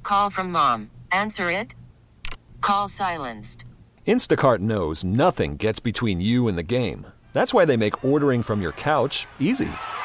Call from mom. Answer it. Call silenced. Instacart knows nothing gets between you and the game. That's why they make ordering from your couch easy.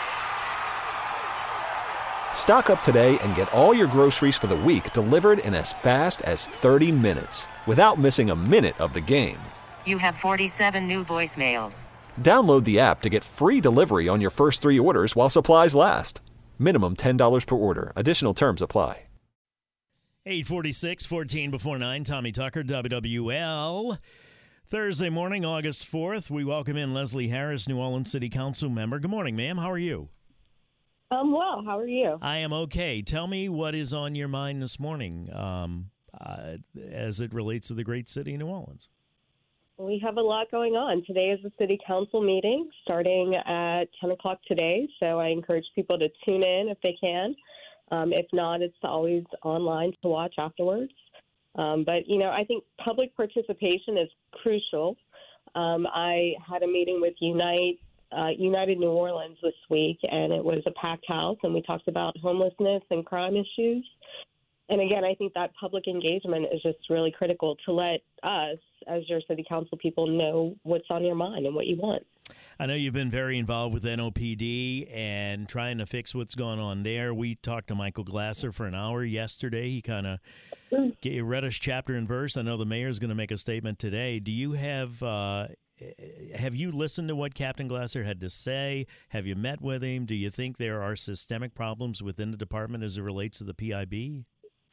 Stock up today and get all your groceries for the week delivered in as fast as 30 minutes without missing a minute of the game. You have 47 new voicemails. Download the app to get free delivery on your first 3 orders while supplies last. Minimum $10 per order. Additional terms apply. 8:46, 14 before 9. Tommy Tucker, WWL. Thursday morning, August 4th. We welcome in Leslie Harris, New Orleans City Council member. Good morning, ma'am. How are you? Well, how are you? I am okay. Tell me what is on your mind this morning as it relates to the great city of New Orleans. We have a lot going on. Today is the city council meeting starting at 10 o'clock today, so I encourage people to tune in if they can. If not, it's always online to watch afterwards. But, I think public participation is crucial. I had a meeting with United New Orleans this week, and it was a packed house, and we talked about homelessness and crime issues. And again, I think that public engagement is just really critical to let us, as your city council people, know what's on your mind and what you want. I know you've been very involved with NOPD and trying to fix what's going on there. We talked to Michael Glasser for an hour yesterday. He kind of read us chapter and verse. I know the mayor's going to make a statement today. Do you have you listened to what Captain Glasser had to say? Have you met with him? Do you think there are systemic problems within the department as it relates to the PIB?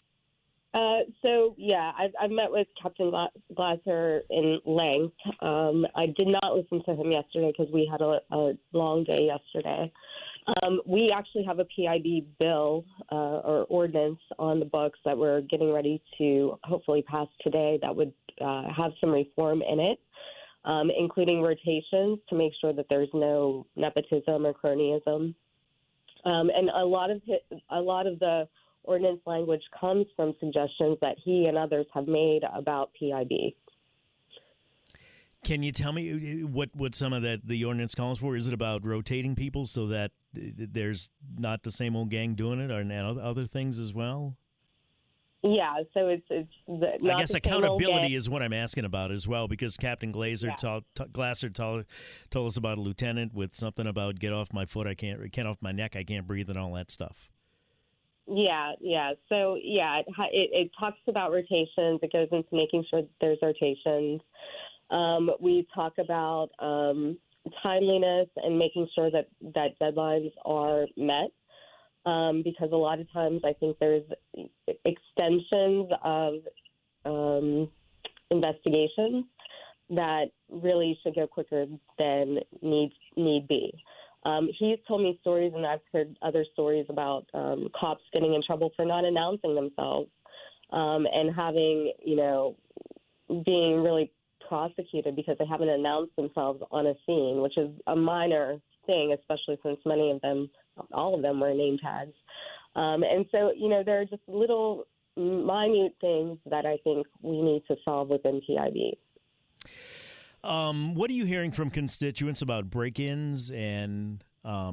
I've met with Captain Glasser in length. I did not listen to him yesterday because we had a long day yesterday. We actually have a PIB bill or ordinance on the books that we're getting ready to hopefully pass today that would have some reform in it, including rotations to make sure that there's no nepotism or cronyism. And a lot of the ordinance language comes from suggestions that he and others have made about PIB. Can you tell me what some of the ordinance calls for? Is it about rotating people so that there's not the same old gang doing it, or other things as well? Yeah, so it's not I guess the accountability is what I'm asking about as well, because Captain Glasser told us about a lieutenant with something about get off my foot, get off my neck, I can't breathe, and all that stuff. Yeah. So, it talks about rotations. It goes into making sure that there's rotations. We talk about timeliness and making sure that deadlines are met, because a lot of times I think there's extensions of investigations that really should go quicker than need be. He's told me stories, and I've heard other stories about cops getting in trouble for not announcing themselves and having, being really prosecuted because they haven't announced themselves on a scene, which is a minor thing, especially since all of them wear name tags. And so, there are just little minute things that I think we need to solve within PIB. What are you hearing from constituents about break-ins and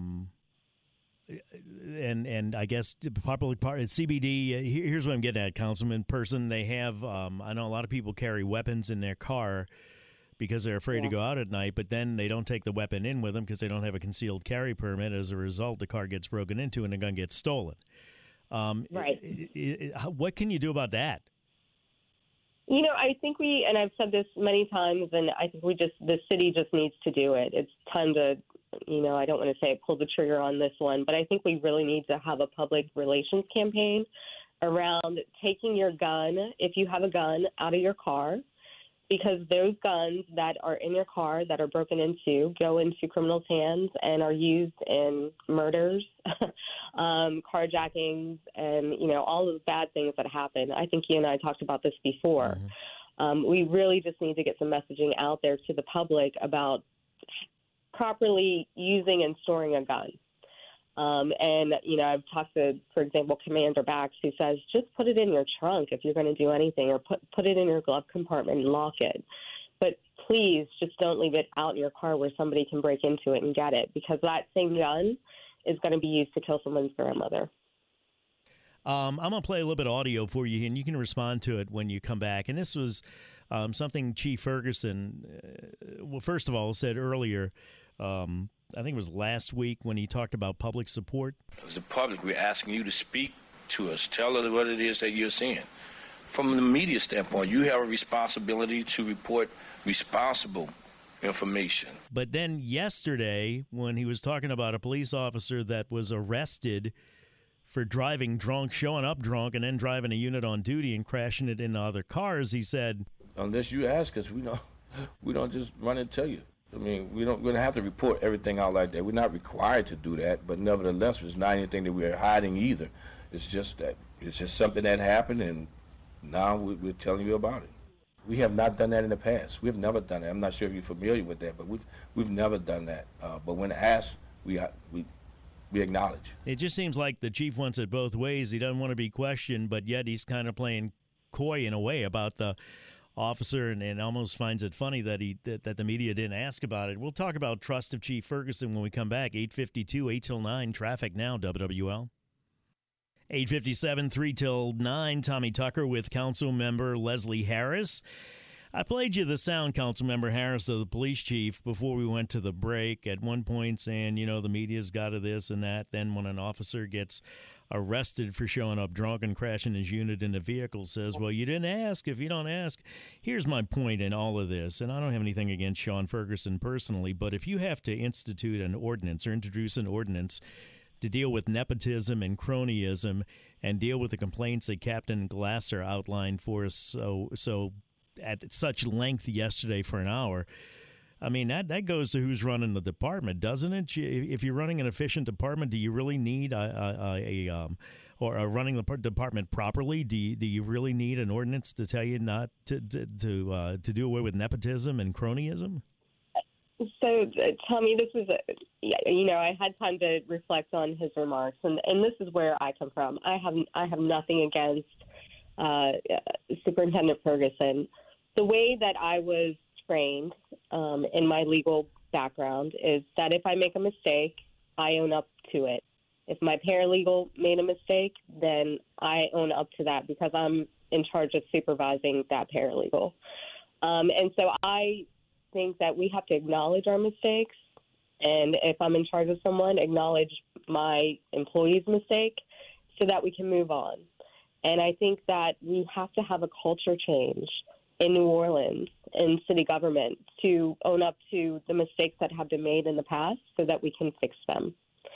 I guess popular part CBD? Here's what I'm getting at, Councilman Person. They have I know a lot of people carry weapons in their car because they're afraid to go out at night, but then they don't take the weapon in with them because they don't have a concealed carry permit. As a result, the car gets broken into and the gun gets stolen. Right. What can you do about that? I think and I've said this many times, and I think the city just needs to do it. It's time to, I don't want to say pull the trigger on this one, but I think we really need to have a public relations campaign around taking your gun, if you have a gun, out of your car, because those guns that are in your car that are broken into go into criminals' hands and are used in murders, carjackings, and, all of the bad things that happen. I think you and I talked about this before. Mm-hmm. We really just need to get some messaging out there to the public about properly using and storing a gun. I've talked to, for example, Commander Bax, who says, just put it in your trunk if you're going to do anything, or put it in your glove compartment and lock it. But please just don't leave it out in your car where somebody can break into it and get it, because that same gun is going to be used to kill someone's grandmother. I'm going to play a little bit of audio for you, and you can respond to it when you come back. And this was something Chief Ferguson, well, first of all, said earlier, I think it was last week when he talked about public support. As the public, we're asking you to speak to us. Tell us what it is that you're seeing. From the media standpoint, you have a responsibility to report responsible information. But then yesterday, when he was talking about a police officer that was arrested for driving drunk, showing up drunk, and then driving a unit on duty and crashing it into other cars, he said, unless you ask us, we don't just run and tell you. I mean, we don't have to report everything out like that. We're not required to do that, but nevertheless, it's not anything that we're hiding either. It's just something that happened, and now we're telling you about it. We have not done that in the past. We've never done that. I'm not sure if you're familiar with that, but we've never done that. But when asked, we acknowledge. It just seems like the chief wants it both ways. He doesn't want to be questioned, but yet he's kind of playing coy in a way about the officer, and almost finds it funny that that the media didn't ask about it. We'll talk about trust of Chief Ferguson when we come back. 8:52, 8 till 9, traffic now, WWL. 8:57, 3 till 9, Tommy Tucker with Council Member Leslie Harris. I played you the sound, Council Member Harris, of the police chief before we went to the break, at one point saying, the media's got to this and that. Then when an officer gets arrested for showing up drunk and crashing his unit in a vehicle, says, well, you didn't ask. If you don't ask, here's my point in all of this, and I don't have anything against Sean Ferguson personally, but if you have to institute an ordinance or introduce an ordinance to deal with nepotism and cronyism and deal with the complaints that Captain Glasser outlined for us so at such length yesterday for an hour, I mean, that goes to who's running the department, doesn't it? If you're running an efficient department, do you really need running the department properly? Do you really need an ordinance to tell you not to do away with nepotism and cronyism? So, Tommy, this is I had time to reflect on his remarks, and this is where I come from. I have nothing against Superintendent Ferguson. The way that I was trained in my legal background is that if I make a mistake, I own up to it. If my paralegal made a mistake, then I own up to that because I'm in charge of supervising that paralegal. And so I think that we have to acknowledge our mistakes, and if I'm in charge of someone, acknowledge my employee's mistake so that we can move on. And I think that we have to have a culture change in New Orleans in city government to own up to the mistakes that have been made in the past so that we can fix them.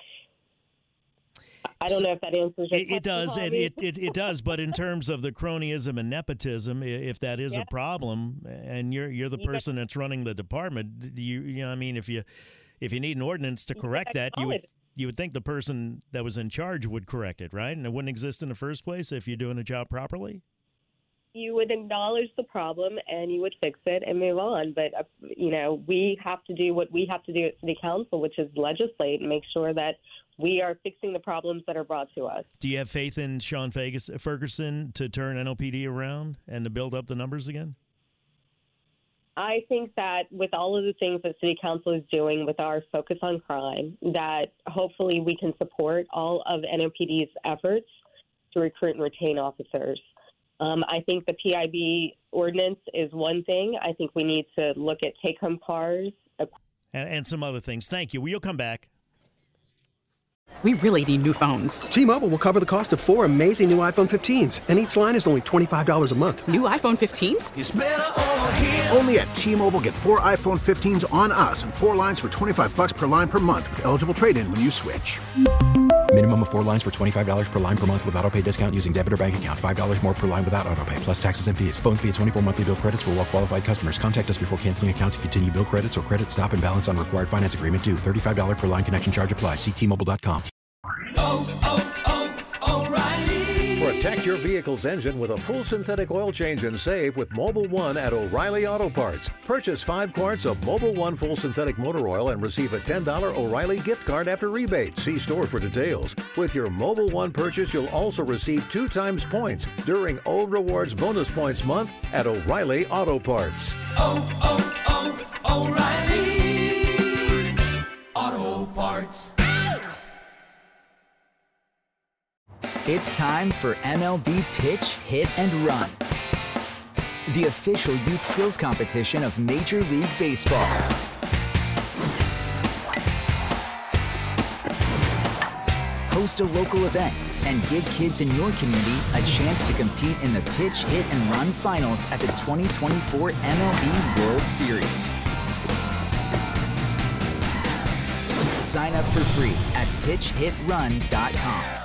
I don't know if that answers your question. It does, and it does. But in terms of the cronyism and nepotism, if that is a problem, and you're the person that's running the department, if you need an ordinance to correct that, you would think the person that was in charge would correct it, right? And it wouldn't exist in the first place if you're doing a job properly. You would acknowledge the problem and you would fix it and move on. But we have to do what we have to do at City Council, which is legislate and make sure that we are fixing the problems that are brought to us. Do you have faith in Sean Ferguson to turn NOPD around and to build up the numbers again? I think that with all of the things that City Council is doing with our focus on crime, that hopefully we can support all of NOPD's efforts to recruit and retain officers. I think the PIB ordinance is one thing. I think we need to look at take-home cars. And some other things. Thank you. We'll come back. We really need new phones. T-Mobile will cover the cost of 4 amazing new iPhone 15s, and each line is only $25 a month. New iPhone 15s? It's better over here. Only at T-Mobile, get 4 iPhone 15s on us and 4 lines for $25 per line per month with eligible trade-in when you switch. Minimum of 4 lines for $25 per line per month with autopay discount using debit or bank account. $5 more per line without autopay, plus taxes and fees. Phone fee at 24 monthly bill credits for well-qualified customers. Contact us before canceling account to continue bill credits or credit stop and balance on required finance agreement due. $35 per line connection charge applies. See T-Mobile.com. O'Reilly. Protect your vehicle's engine with a full synthetic oil change and save with Mobil 1 at O'Reilly Auto Parts. Purchase 5 quarts of Mobil 1 full synthetic motor oil and receive a $10 O'Reilly gift card after rebate. See store for details. With your Mobil 1 purchase, you'll also receive 2 times points during O Rewards Bonus Points Month at O'Reilly Auto Parts. O'Reilly Auto Parts. It's time for MLB Pitch, Hit, and Run, the official youth skills competition of Major League Baseball. Host a local event and give kids in your community a chance to compete in the Pitch, Hit, and Run finals at the 2024 MLB World Series. Sign up for free at pitchhitrun.com.